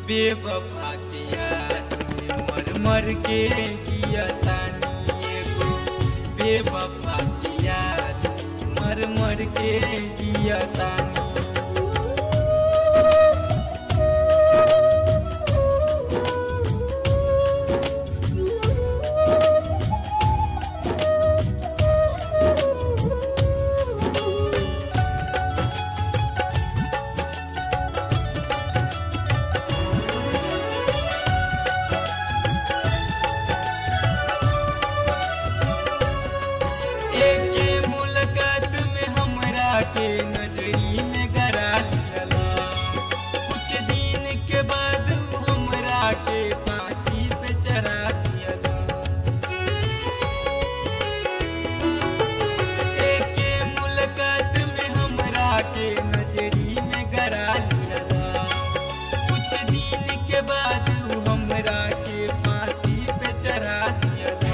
बेवफा के याद में मर मर के जिया तानी एगो बेवफा के याद मर मर के जिया तानी। एक मुलाकात में हमरा के नजरी में गरा लियला, कुछ दिन के बाद हमरा के फांसी पे चढ़ा दियला। एक मुलाकात में हमरा के नजरी में गरा लियला, कुछ दिन के बाद हमरा के फांसी पे चढ़ा दियला।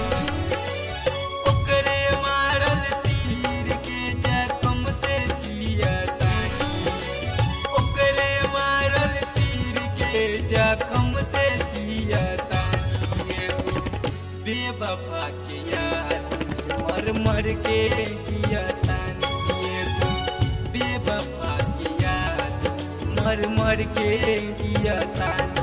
जख्म से जिया तानी एगो बेवफा के याद मर मर के जिया तानी एगो बेवफा के याद मर मर के जिया तानी।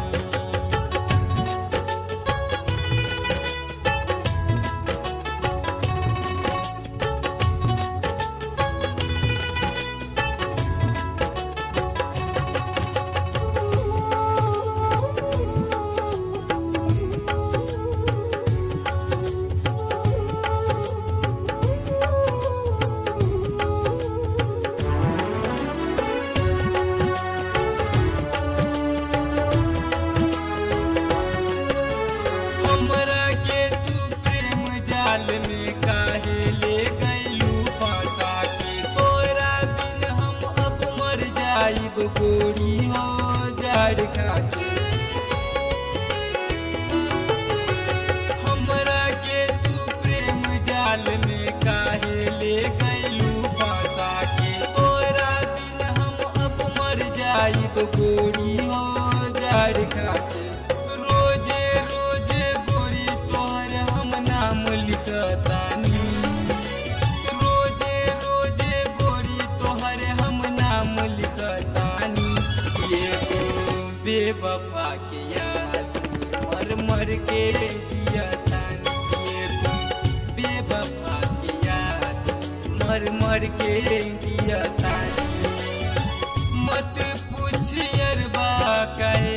में काहे ले गइलू फंसा के, तोरा बिन हम अब मर जाइब गोरी हो जड़ खाके। हमरा के तू प्रेम जाल में काहे ले गइलू फंसा के, तोरा बिन हम अब मर जाइब गोरी हो जड़ खाके। रोजे रोजे गोरी तोहर हम नाम लिखतानी, रोजे रोजे गोरी तोहर हम नाम लिखतानी एगो बेवफा के याद मर मर के जिया तानी एगो बेवफा के याद मर मर के जिया तानी। मत पूछ अरबा कहे,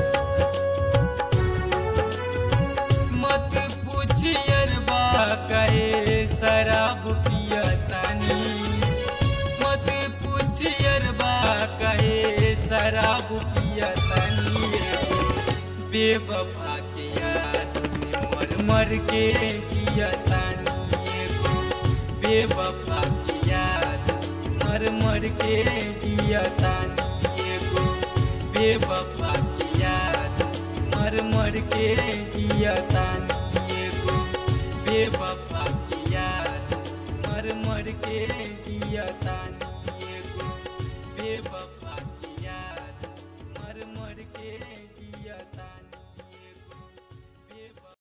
मत पूछ अरबा कहे शराब पिया तानी, मत पूछ अरबा कहे शराब पिया तानी बेवफा के याद में मर मर के जिया तानी एगो बेवफा के याद मर मर के जिया तानी एगो बेवफा के याद मर मर के जिया तानी एगो बेवफा के याद मर मर के जिया तानी एगो बेवफा।